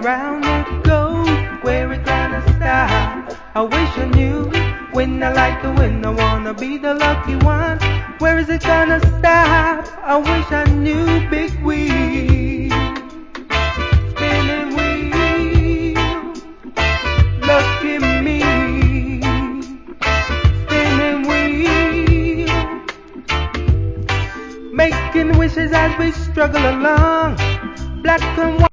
round it goes. Where it gonna stop? I wish I knew. When I like the wind, I wanna be the lucky one. Where is it gonna stop? I wish I knew. Big wheel, spinning wheel, lucky me. Spinning wheel, making wishes as we struggle along. Black and white.